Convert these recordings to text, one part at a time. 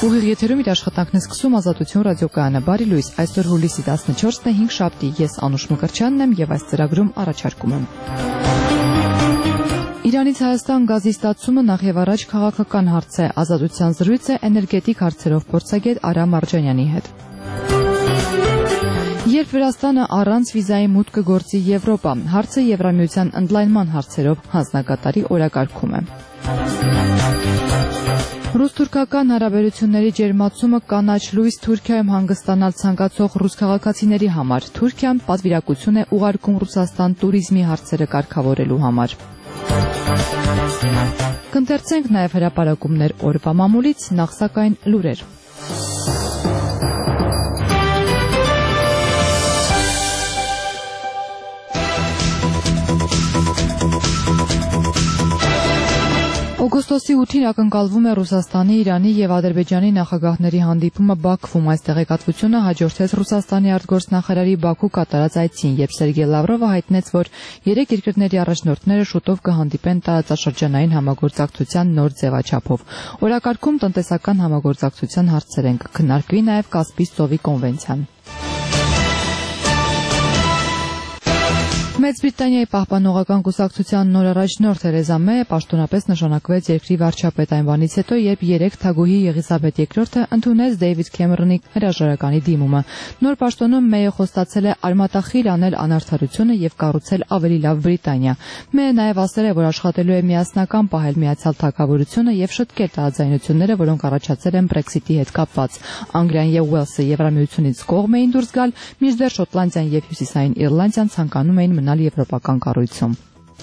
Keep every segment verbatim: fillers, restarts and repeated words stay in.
Ուղիղ եթերում իր աշխատանքն է սկսում Ազատություն ռադիոկայանը։ Բարի լույս, այսօր հուլիսի տասնչորսն է, հինգշաբթի, ես Անուշ Մկրտչյանն եմ եւ այս ծրագրում առաջարկում եմ։ Իրանից Հայաստան գազի ստացումը նախ եւ առաջ քաղաքական հարց է, Ազատության զրույց է էներգետիկ հարցերով փորձագետ Արա Մարջանյանի հետ։ Երբ Վրաստանը առանց վիզայի մուտք կգործի Եվրոպա, հարցը Եվրամիության ընդլայնման հարցերով հանձնակատարի օրակարգում է։ Ռուս-թուրքական հարաբերությունների ջերմացումը կանաչ լույս Թուրքիայում հանգստանալ ցանկացող ռուս քաղաքացիների համար։ Թուրքիան պատվիրակություն է ուղարկում Ռուսաստան տուրիզմի հարցերը կարգավորելու համար։ Կընթերցենք նաև հրապարակումներ օրվա մամուլից, նախ սակայն լուրեր։ Օգոստոսի ութին ակնկալվում է Ռուսաստանի, Իրանի եւ Ադրբեջանի նախագահների հանդիպումը Բաքվում։ Այս տեղեկատվությունը հաջորդեց Ռուսաստանի արտգործնախարարի Բաքու կատարած այցին, երբ Սերգեյ Լավրովը հայտնեց, որ երեք երկրների առաջնորդները շուտով կհանդիպեն տարածաշրջանային համագործակցության նոր ձևաչափով։ Օրակարգում տնտեսական համագործակցության հարցեր են, կքննարկվի նաեւ Կասպից ծովի կոնվենցիան։ Մեծ Բրիտանիայի պահպանողական կուսակցության նոր առաջնորդ Թերեզա Մեյը պաշտոնապես նշանակվեց երկրի վարչապետ այն բանից հետո, երբ երեք թագուհի Եղիսաբեթ երկրորդը ընդունեց Դեյվիդ Քեմերոնի հրաժարականի դիմումը։ Նոր պաշտոնում Մեյը խոստացել է արմատախիլ անել անարդարությունը եւ կառուցել ավելի լավ Բրիտանիա։ Մեյը նաեւ ասել է, որ աշխատելու է միասնական պահել Միացյալ Թագավորությունը եւ շտկել տարաձայնությունները, որոնք առաջացել են Brexit-ի հետ կապված։ Անգլիան եւ Ուելսը Եվրամիությունից կողմ էին դուրս գալ, մինչդեռ Շոտլանդիան եւ Հյուսիսային Իռլանդիան ցանկանում էին մնալ եվրոպական կառույցում։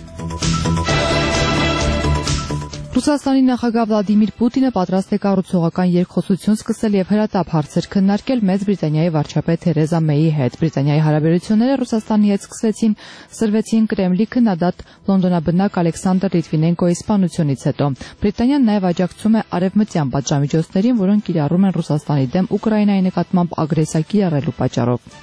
Ռուսաստանի նախագահ Վլադիմիր Պուտինը պատրաստ է կառուցողական երկխոսություն սկսել եւ հրատապ հարցեր քննարկել Մեծ Բրիտանիայի վարչապետ Թերեզա Մեյի հետ։ Բրիտանիայի հարաբերությունները Ռուսաստանի հետ սկսվեցին սրվեցին Կրեմլի քննադատ լոնդոնաբնակ Ալեքսանդր Լիտվինենկոյի սպանությունից հետո։ Բրիտանիան նաեւ աջակցում է արևմտյան պատժամիջոցներին, որոնք կիրառում են Ռուսաստանի դեմ Ուկրաինայի նկատմամբ ագրեսիա կիրառելու պատճառով։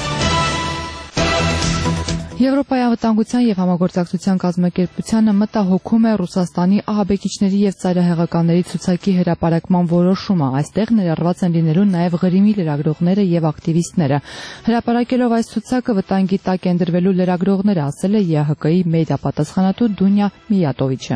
Եվրոպայի անվտանգության եւ համագործակցության կազմակերպությանը մտահոգում է Ռուսաստանի ահաբեկիչների եւ ծայրահեղականների ցուցակի հրապարակման որոշումը։ Այստեղ ներառված են լինելու նաեւ Ղրիմի լրագրողները եւ ակտիվիստները։ Հրապարակելով այս ցուցակը վտանգի տակ են դրվելու լրագրողները, ասել է ԵԱՀԿ-ի մեդիապատասխանատու Դունյա Միյատովիչը։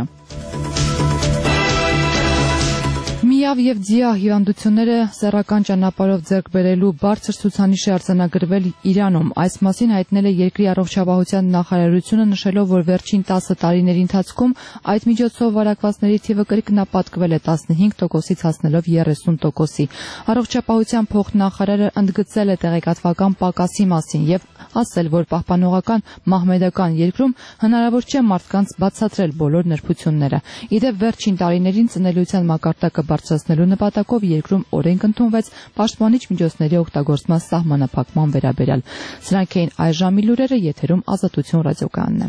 Միավ եւ ձիա հիվանդությունները սեռական ճանապարհով ձեռք բերելու բարձր ցուցանիշ է արձանագրվել Իրանում։ Այս մասին հայտնել է երկրի առողջապահության նախարարությունը, նշելով, որ վերջին տասը տարիների ընթացքում այդ միջոցով վարակվածների թիվը կրկնապատկվել է տասնհինգ տոկոսից հասնելով երեսուն տոկոսի։ Առողջապահության փոխնախարարը ընդգծել է տեղեկատվական պակասի մասին եւ ասել, որ պահպանողական մահմեդական երկրում հնարավոր չէ մարդկանց բացատրել բոլոր նրբությունները։ Իդեպ վերջին տարիներին ծնելիության մակարդակը բարձրացնելու նպատակով երկրում օրենք ընդունվեց պաշտպանիչ միջոցների օգտագործման սահմանափակման վերաբերյալ։ Սրանք էին այս ժամի լուրերը, եթերում Ազատություն ռադիոկայանն է։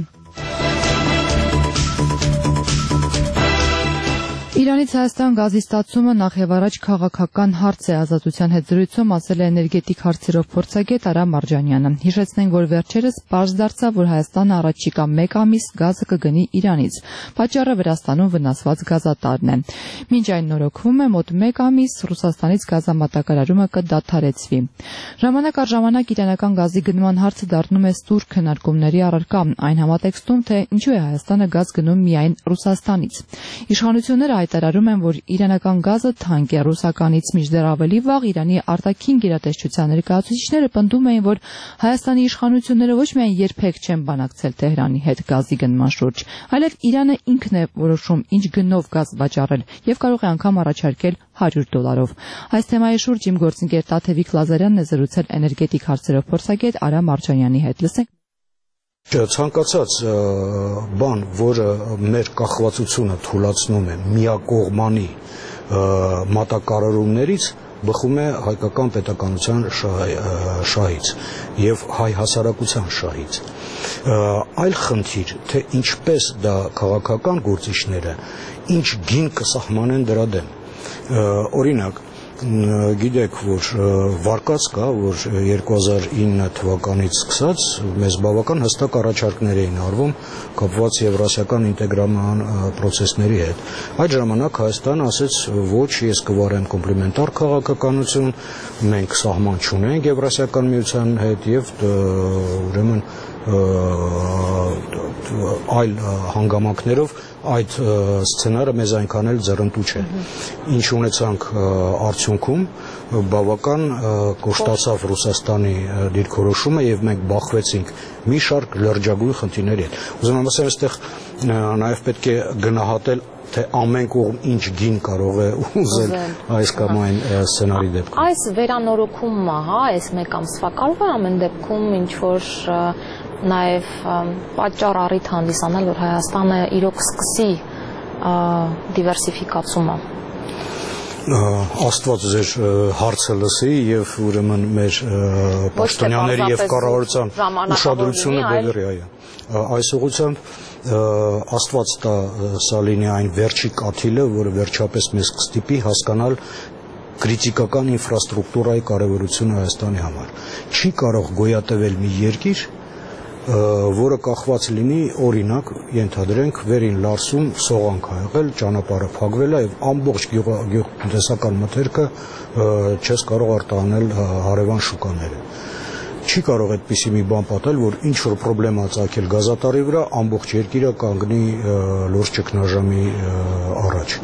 Իրանից Հայաստան գազի ստացումը նախ եւ առաջ քաղաքական հարց է, Ազատության հետ զրույցում ասել է էներգետիկ հարցերով փորձագետ Արա Մարջանյանը։ Հիշեցնենք, որ վերջերս պարզ դարձավ, որ Հայաստանը առաջիկա մեկ ամիս գազը կգնի Իրանից։ Պատճառը Վրաստանում վնասված գազատարն է։ Մինչ այն նորոգվում է, մոտ մեկ ամիս Ռուսաստանից գազամատակարարումը կդադարեցվի։ Ժամանակ առ ժամանակ իրանական գազի գնման հարցը դառնում է ստուր քննարկումների առարկա, այն համատեքստում, թե ինչու է Հայաստանը գազ գնում միայն Ռուսաստանից։ Իշխանությունները հայտարարում են, որ իրանական գազը թանկ է ռուսականից, մինչդեռ ավելի վաղ Իրանի արտաքին գերատեսչության ներկայացուցիչները պնդում էին, որ Հայաստանի իշխանությունները ոչ միայն երբեք չեն բանակցել Թեհրանի հետ գազի գնման շուրջ, այլև Իրանը ինքն է որոշում ինչ գնով գազ վաճառել եւ կարող է անգամ առաջարկել հարյուր դոլարով։ Այս թեմայի շուրջ իմ գործընկեր Տաթևիկ Լազարյանն է զրուցել էներգետիկ հարցերով փորձագետ Արա Մարջանյանի հետ։ Լսենք։ Ցանկացած բան, որը մեր կախվածությունը թույլատնում է միակողմանի մատակարարումներից, բխում է հայկական պետականության շահից եւ հայ հասարակության շահից։ Այլ խնդիր, թե ինչպես դա քաղաքական գործիչները ինչ գին կսահմանեն դրա դեմ։ Օրինակ, գիտեք, որ վարկած կա, որ երկու հազար ինը թվականից սկսած մեզ բավական հստակ առաջարկներ էին արվում կապված եվրասիական ինտեգրման պրոցեսների հետ։ Այդ ժամանակ Հայաստանը ասեց, ոչ, ես կվարեմ կոմպլեմենտար քաղաքականություն, մենք սահման չունենք Եվրասիական միության հետ եւ ուրեմն այլ հանգամանքներով այդ սցենարը մեզ այնքան էլ ձեռնտու չէ։ Ինչ ունեցանք արդյունքում բավական կոշտացավ Ռուսաստանի դիրքորոշումը եւ մենք բախվեցինք մի շարք լրջագույն խնդիրների հետ։ Ուզում եմ ասել, այստեղ նաեւ պետք է գնահատել թե ամեն կողմ ինչ գին կարող է ուզել այս կամ այն սցենարի դեպքում։ Այս վերանորոգումը, հա, այս մեկ ամսվա կարող է ամեն դեպքում ինչ որ նաև պատճառ առիթ հանդիսանել, որ Հայաստանը իրոք սկսի դիվերսիֆիկացումը։ Աստված ձեր հարցը լսի եւ ուրեմն մեր պաշտոնյաների եւ կառավարության ուշադրությունը բերի, այո։ Այս ուղղությամբ Աստված տա սա լինի այն վերջի կաթիլը, որը վերջապես մեզ կստիպի հասկանալ քրիտիկական ինֆրաստրուկտուրայի կարևորությունը Հայաստանի համար։ Չի կարող գոյատևել մի երկիր, որը կախված լինի, օրինակ, ենթադրենք, վերին Լարսում սողանք ա եղել, ճանապարհը փակվել է եւ ամբողջ գյուղատնտեսական մթերքը չես կարող արտահանել հարևան շուկաները։ Չի կարող այդպիսի մի բան պատահել, որ ինչ որ խնդրեմ ծագել գազատարի վրա, ամբողջ երկիրը կանգնի լուրջ ճգնաժամի առաջ։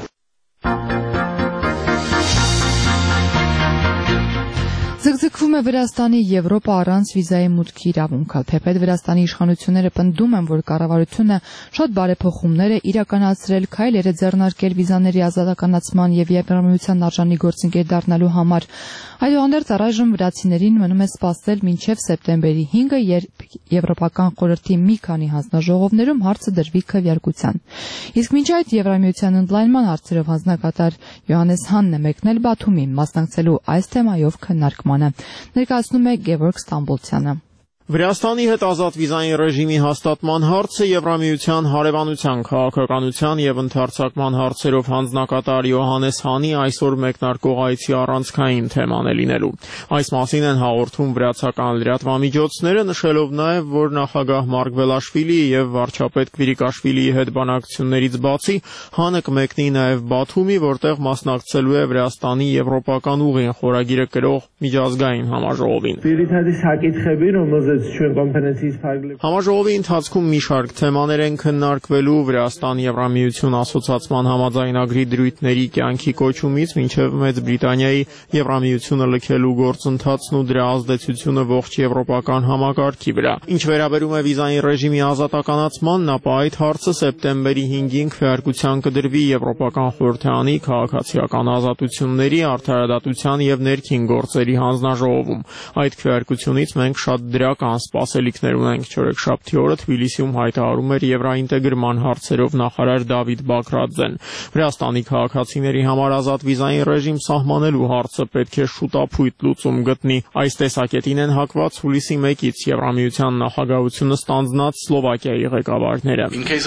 Ձգձգվում է Վրաստանի Եվրոպա առանց վիզայի մուտքի իրավունքը, թեպետ Վրաստանի իշխանությունները պնդում են, որ կառավարությունը շատ բարեփոխումներ է իրականացրել, քայլեր է ձեռնարկել վիզաների ազատականացման եւ Եվրամիության արժանի գործընկեր դառնալու համար։ Այդուհանդերձ առայժմ վրացիներին մնում է սպասել մինչև սեպտեմբերի հինգը, երբ Եվրոպական խորհրդի մի քանի հանձնաժողովներում հարցը դրվի քվեարկության։ Իսկ մինչ այդ Եվրամիության ընդլայնման հարցերով հանձնակատար Յոհաննես Հանն է մեկնել Բաթումի, մասնակցելու այս թեմայով քննարկմանը։ Ներկայացնում է Գևորգ Ստամբոլցյանը։ Վրաստանի հետ ազատ վիզային ռեժիմի հաստատման հարցը Եվրամիության հարևանության, քաղաքականության եւ ընդարձակման հարցերով հանձնակատար Յոհաննես Հանի այսօր մեկնարկող այցի առանցքային թեման է լինելու։ Այս մասին են հաղորդում վրացական լրատվամիջոցները, նշելով նաեւ, որ նախագահ Մարկ Բելաշվիլիի եւ վարչապետ Կվիրիկաշվիլիի հետ բանակցություններից բացի Հանը կմեկնի նաեւ Բաթումի, որտեղ մասնակցելու է Վրաստանի եվրոպական ուղին խորագիրը կրող միջազգային համաժողովին։ Համաժողովի ընթացքում մի շարք թեմաներ են քննարկվելու Վրաստան Եվրամիություն ասոցիացման համաձայնագրի դրույթների կյանքի կոչումից մինչև Մեծ Բրիտանիայի Եվրամիությունը լքելու գործընթացն ու դրա ազդեցությունը ողջ եվրոպական համակարգի վրա։ Ինչ վերաբերում է վիզային ռեժիմի ազատականացմանն, ապա այդ հարցը սեպտեմբերի հինգին քվեարկության կդրվի Եվրոպական խորհրդարանի քաղաքացիական ազատությունների, արդարադատության եւ ներքին գործերի հանձնաժողովում։ Այդ քվեարկությունից մենք շատ դրական սպասելիքներ ունենք։ Չորեքշաբթի օրը Թբիլիսիում հայտարարում էր եվրաինտեգրման հարցերով նախարար Դավիթ Բաքրաձեն։ Վրաստանի քաղաքացիների համար ազատ վիզային ռեժիմ սահմանելու հարցը պետք է շուտապույտ լուծում գտնի։ Այս տեսակետին են հակված հուլիսի մեկից Եվրամիության նախագահությունը ստանձնած Սլովակիայի ղեկավարները։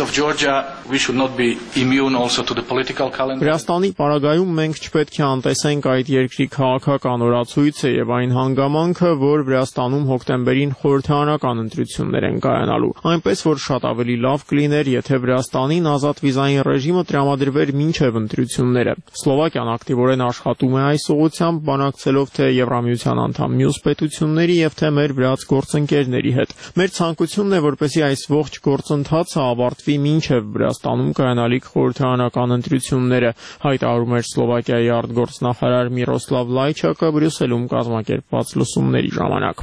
Վրաստանի պարագայում մենք չպետք է անտեսենք այդ երկրի քաղաքական օրացույցը եւ այն հանգամանքը, որ Վրաստանում հոկտեմբերին խորհրդարանական ընտրություններ են կայանալու։ Այնպես որ շատ ավելի լավ կլիներ, եթե Վրաստանին ազատ վիզային ռեժիմը տրամադրվեր մինչև ընտրությունները։ Սլովակիան ակտիվորեն աշխատում է այս ուղղությամբ, բանակցելով թե Եվրամիության անդամ մյուս պետությունների եւ թե մեր վրաց գործընկերների հետ։ Մեր ցանկությունն է, որպեսզի այս ողջ գործընթացը ավարտվի մինչև Վրաստանում կայանալիք խորհրդարանական ընտրությունները, հայտարարում էր Սլովակիայի արտգործնախարար Միրոսլավ Լայչակը Բրյուսելում կազմակերպված լսումների ժամանակ։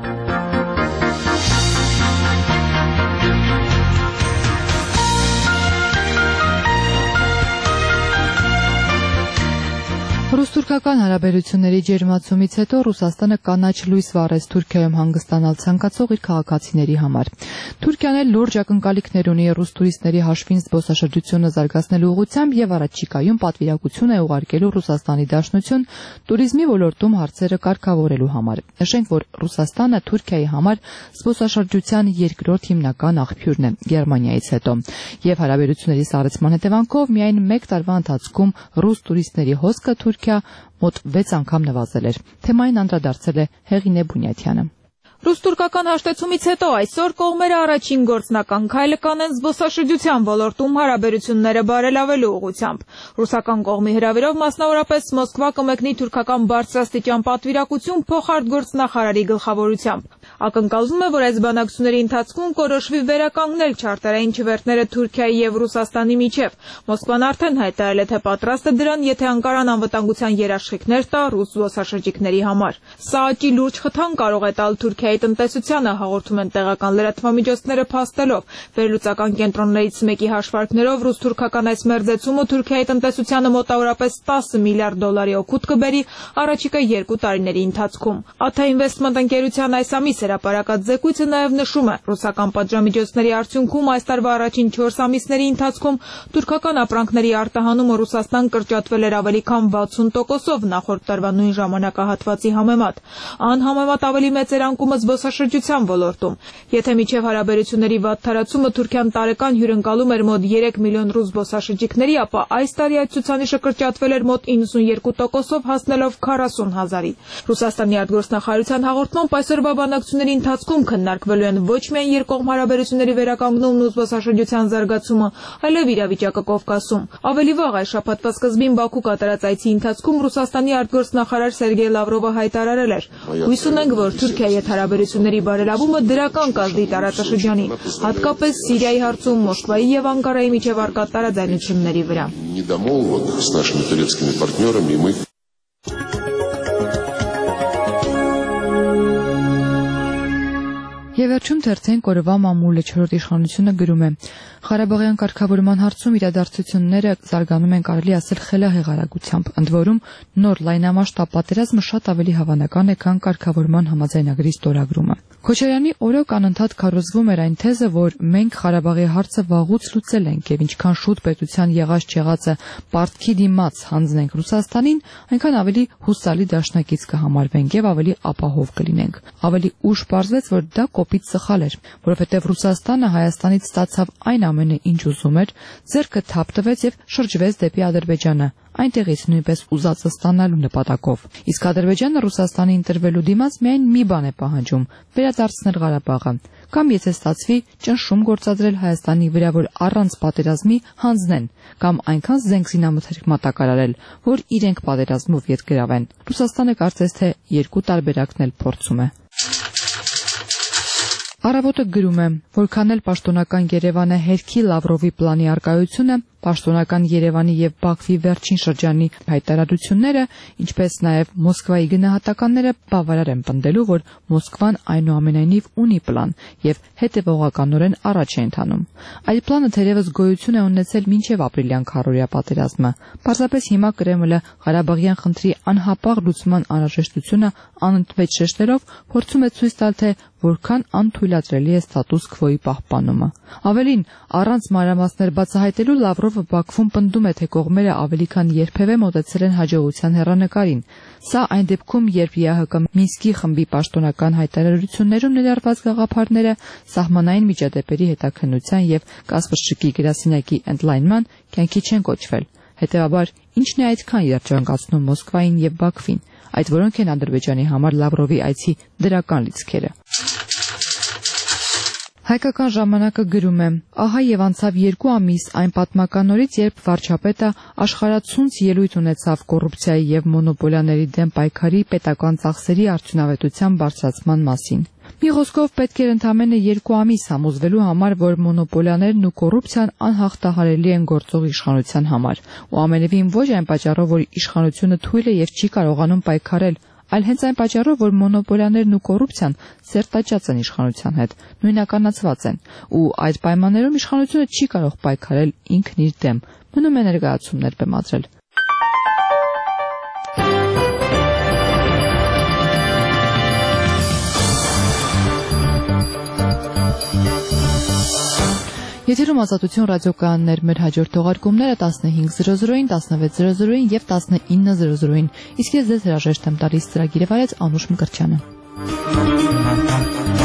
Ռուս-թուրքական հարաբերությունների ջերմացումից հետո Ռուսաստանը կանաչ լույս վառեց Թուրքիայում հանգստանալ ցանկացող իր քաղաքացիների համար։ Թուրքիան էլ լուրջ ակնկալիքներ ունի ռուս տուրիստների հաշվին զբոսաշրջությունը զարգացնելու ուղղությամբ եւ առաջիկայում պատվիրակություն է ուղարկելու Ռուսաստանի Դաշնություն туриզմի ոլորտում հարցերը կարգավորելու համար։ Նշենք, որ Ռուսաստանը Թուրքիայի համար զբոսաշրջության երկրորդ հիմնական աղբյուրն է Գերմանիայից հետո, եւ հարաբերությունների սառեցման հետևանքով միայն մեկ տարվա ընթացքում ռուս տուրիստների հոսքը Թուրքիա մոտ վեց անգամ նվազել էր։ Թեմային անդրադարձել է Հեղինե Բունյաթյանը։ Ռուս-թուրքական հաշտեցումից հետո այսօր կողմերը առաջին գործնական քայլը կանեն զբոսաշրջության ոլորտում հարաբերությունները բարելավելու ուղղությամբ։ Ռուսական կողմի հրավերով մասնավորապես Մոսկվա կմեկնի թուրքական բարձրաստիճան պատվիրակություն փոխարտգործնախարարի գլխավորությամբ։ Ակնկալվում է, որ այս բանակցությունների ընթացքում կորոշվի վերականգնել չարտարային չվերթները Թուրքիայի եւ Ռուսաստանի միջև։ Մոսկվան արդեն հայտարարել է, թե պատրաստ է դրան, եթե Անկարան անվտանգության երաշխիքներ տա ռուս զբոսաշրջիկների համար։ Սա աճի լուրջ խթան կարող է տալ Թուրքիայի տնտեսությանը, հաղորդում են տեղական լրատվամիջոցները փաստելով։ Վերլուծական կենտրոններից մեկի հաշվարկներով ռուս-թուրքական այս մերձեցումը Թուրքիայի տնտեսությանը մոտավորապես տասը միլիարդ դոլարի օգուտ կբերի առաջիկա երկու տարիների ընթացքում։ Աթա Ինվեստմենտ ընկերության այս ամիս հրապարակած զեկույցը նաև նշում է, ռուսական պատժամիջոցների արդյունքում այս տարվա առաջին չորս ամիսների ընթացքում թուրքական ապրանքների արտահանումը Ռուսաստան կրճատվել էր ավելի քան վաթսուն տոկոսով նախորդ տարվա նույն ժամանակահատվածի համեմատ։ Անհամեմատ ավելի մեծ էր անկումը զբոսաշրջության ոլորտում։ Եթե միջև հարաբերությունների վատ թարացումը Թուրքիան տարեկան հյուրընկալում էր մոտ երեք միլիոն ռուս զբոսաշրջիկների, ապա այս տարի այդ ցուցանիշը կրճատվել էր մոտ իննսունյերկու տոկոսով հասնելով քառասուն հազարի։ Ռուսաստանի արտգործնախարարության հաղորդմամբ այսօրվա բանակցությունների ընթացքում քննարկվելու են ոչ միայն երկկողմ հարաբերությունների վերականգնումն ու զբոսաշրջության զարգացումը, այլև իրավիճակը Կովկասում։ Ավելի վաղ այս շաբաթվա սկզբին Բաքու կատարած այցի ընթացքում Ռուսաստանի արտգործնախարար Սերգեյ Լավրովը հայտարարել էր. «Հույս ունենք, որ Թուրքիայի հետ հարաբերությունների բարելավումը դրական կազդի տարածաշրջանի, հատկապես Սիրիայի հարցում Մոսկվայի եւ Անկարայի միջև առկա տարաձայնությունների վրա»։ Եվ վերջում թերթենք օրվա մամուլը չորրորդ իշխանությունը գրում է. Ղարաբաղյան կարգավորման հարցում իրադարձությունները զարգանում են կարելի ասել խելահեղ արագությամբ, ընդ որում նոր լայնամասշտաբ պատերազմը շատ ավելի հավանական է, քան կարգավորման համաձայնագրի ստորագրումը։ Քոչարյանի օրոք անընդհատ քարոզվում էր այն թեզը, որ մենք Ղարաբաղի հարցը վաղուց լուծել ենք եւ ինչքան շուտ պետության եղած-չեղածը պարտքի դիմաց հանձնենք Ռուսաստանին, այնքան ավելի հուսալի դաշնակից կհամարվենք եւ ավելի ապահով կլինենք։ Ավելի ուշ պարզվեց, որ դա կոպիտ սխալ էր, որովհետև Ռուսաստանը Հայաստանից ստացավ այն ամենը, ինչ ուզում էր, ձեռքը թափ տվեց եւ շրջվեց դեպի Ադրբեջանը, այնտեղից նույնպես ուզածը ստանալու նպատակով։ Իսկ Ադրբեջանը Ռուսաստանի ընտրվելու դիմաց միայն մի բան է պահանջում՝ վերադարձնել Ղարաբաղը, կամ եթե ստացվի, ճնշում գործադրել Հայաստանի վրա, որ առանց պատերազմի հանձնեն, կամ այնքան զենք զինամթերք մատակարարել, որ իրենք պատերազմով ետ գրավեն։ Ռուսաստանը կարծես թե երկու տարբերակն էլ փորձում է։ Առավոտը գրում է, որքան էլ պաշտոնական Երևանը հերքի Լավրովի պլանի արկայությունը, պաշտոնական Երևանի եւ Բաքվի վերջին շրջանի հայտարարությունները, ինչպես նաեւ Մոսկվայի գնահատականները բավարար են պնդելու, որ Մոսկվան այնուամենայնիվ ունի պլան եւ հետեւողականորեն առաջ է ընթանում։ Այդ պլանը թերևս գոյություն է ունեցել մինչեւ ապրիլյան քառօրյա պատերազմը։ Պարզապես հիմա Կրեմլը Ղարաբաղյան խնդրի անհապաղ լուծման անհրաժեշտությունը անընդմեջ շեշտելով փորձում է ցույց տալ, թե որքան անթույլատրելի է ստատուս քվոյի պահպանումը։ Ավելին, առանց մանրամասներ բացահայտելու Լավրովը Բաքվում պնդում է, թե կողմերը ավելի քան երբևէ մոտեցել են հաջողության հեռանկարին։ Սա այն դեպքում, երբ ԵԱՀԿ Մինսկի խմբի պաշտոնական հայտարարություններում ներառված գաղափարները սահմանային միջադեպերի հետաքննության եւ կասպրշկի գրասենյակի ընդլայնման կյանքի չեն կոչվել։ Հետևաբար, ինչն է այդքան երջանկացնում Մոսկվային եւ Բաքվին, այդ որոնք են Ադրբեջանի համար Լավրովի այցի դրական լիցքերը։ Հայկական ժամանակը գրում է. Ահա եւ անցավ երկու ամիս այն պատմական օրից, երբ վարչապետը աշխարհացունց ելույթ ունեցավ կոռուպցիայի եւ մոնոպոլիաների դեմ պայքարի պետական ծախսերի արդյունավետության բարձրացման մասին։ Մի խոսքով պետք էր ընդամենը երկու ամիս համոզվելու համար, որ մոնոպոլիաներն ու կոռուպցիան անհաղթահարելի են գործող իշխանության համար, ու ամենևին ոչ այն պատճառով, որ իշխանությունը թույլ է եւ չի կարողանում պայքարել, այլ հենց այն պատճառով, որ մոնոպոլիաներն ու կոռուպցիան սերտաճած են իշխանության հետ, նույնականացված են, ու այդ պայմաններում իշխանությունը չի կարող պայքարել ինքն իր դեմ, մնում է ներկայացումներ բեմադրել։ Եթերում Ազատություն ռադիոկայաններ, մեր հաջորդ թողարկումները տասնհինգ զրո զրոին, տասնվեց զրո զրոին եւ տասնինը զրո զրոին։ Իսկ ես ձեզ հրաժեշտ եմ տալիս ծրագիրը վարեց Անուշ Մկրտչյանը։